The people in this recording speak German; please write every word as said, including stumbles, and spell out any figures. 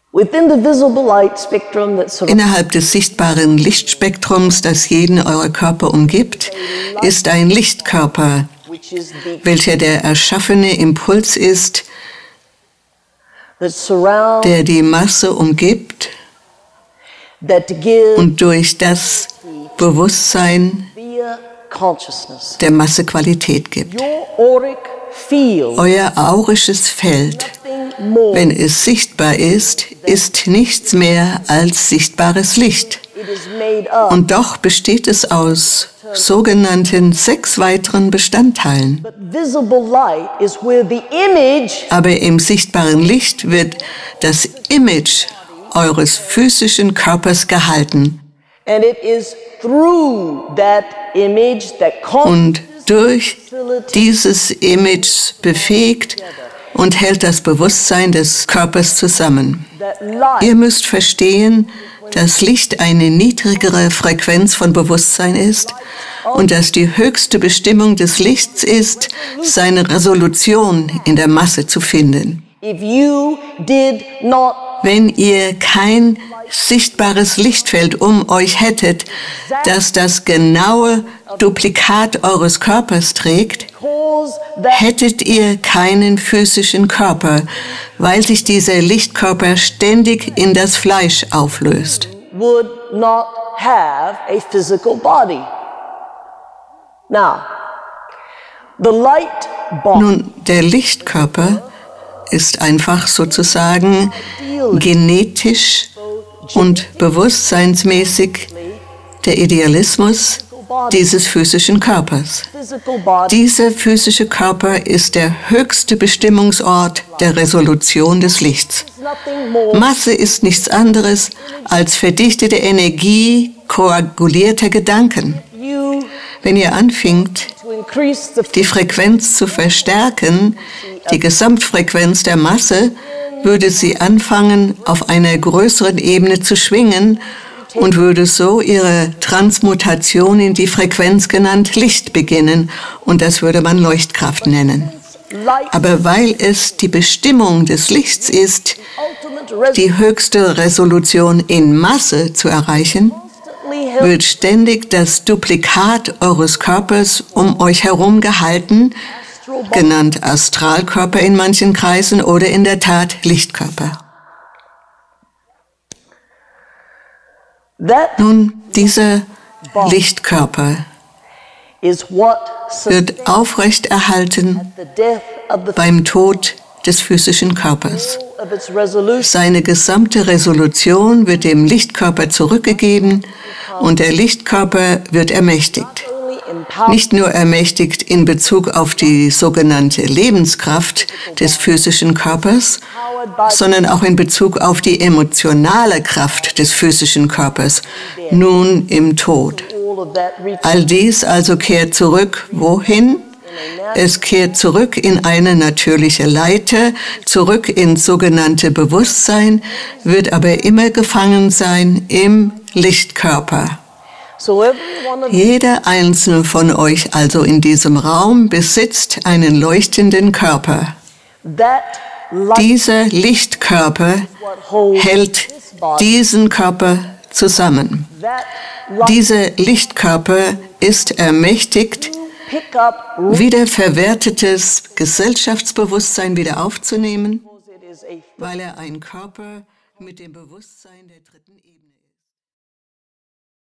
Within the visible light spectrum that surrounds Innerhalb des sichtbaren Lichtspektrums, das jeden eurer Körper umgibt, ist ein Lichtkörper, which is the welcher der erschaffene Impuls ist, that surrounds der die Masse umgibt that gives und durch das Bewusstsein via consciousness. der Masse Qualität gibt. Your auric field, Euer aurisches Feld, nothing more. wenn es sichtbar ist, ist nichts mehr als sichtbares Licht. It is made up. Und doch besteht es aus sogenannten sechs weiteren Bestandteilen. But visible light is where the image Aber im sichtbaren Licht wird das Image eures physischen Körpers gehalten. and it is through that image that Und durch dieses Image befähigt und hält das Bewusstsein des Körpers zusammen. that light Ihr müsst verstehen, dass Licht eine niedrigere Frequenz von Bewusstsein ist und dass die höchste Bestimmung des Lichts ist, seine Resolution in der Masse zu finden. if you did not Wenn ihr kein sichtbares Lichtfeld um euch hättet, das das genaue Duplikat eures Körpers trägt, cause that hättet ihr keinen physischen Körper, weil sich dieser Lichtkörper ständig in das Fleisch auflöst. would not have a physical body. Now, the light body Nun, der Lichtkörper ist einfach sozusagen genetisch und bewusstseinsmäßig der Idealismus dieses physischen Körpers. physical body Dieser physische Körper ist der höchste Bestimmungsort der Resolution des Lichts. is nothing more Masse ist nichts anderes als verdichtete Energie koagulierter Gedanken. you Wenn ihr anfingt, to increase the die Frequenz zu verstärken, die Gesamtfrequenz der Masse, würde sie anfangen, auf einer größeren Ebene zu schwingen und würde so ihre Transmutation in die Frequenz genannt Licht beginnen, und das würde man Leuchtkraft nennen. light Aber weil es die Bestimmung des Lichts ist, ultimate res- die höchste Resolution in Masse zu erreichen, constantly held wird ständig das Duplikat eures Körpers um euch herum gehalten, genannt Astralkörper in manchen Kreisen oder in der Tat Lichtkörper. that Nun, dieser Lichtkörper is what wird aufrechterhalten the death of the beim Tod des physischen Körpers. of its resolution Seine gesamte Resolution wird dem Lichtkörper zurückgegeben und der Lichtkörper wird ermächtigt. only empowered Nicht nur ermächtigt in Bezug auf die sogenannte Lebenskraft des physischen Körpers, sondern auch in Bezug auf die emotionale Kraft des physischen Körpers, nun im Tod. all of that reach All dies also kehrt zurück, wohin? Es kehrt zurück in eine natürliche Leiter, zurück ins sogenannte Bewusstsein, wird aber immer gefangen sein im Lichtkörper. so every one of Jeder einzelne von euch also in diesem Raum besitzt einen leuchtenden Körper. that light Dieser Lichtkörper what holds hält this body diesen Körper zusammen. that light Dieser Lichtkörper ist ermächtigt, pick up wiederverwertetes Gesellschaftsbewusstsein wieder aufzunehmen, it is a weil er ein Körper mit dem Bewusstsein der dritten Ebene ist.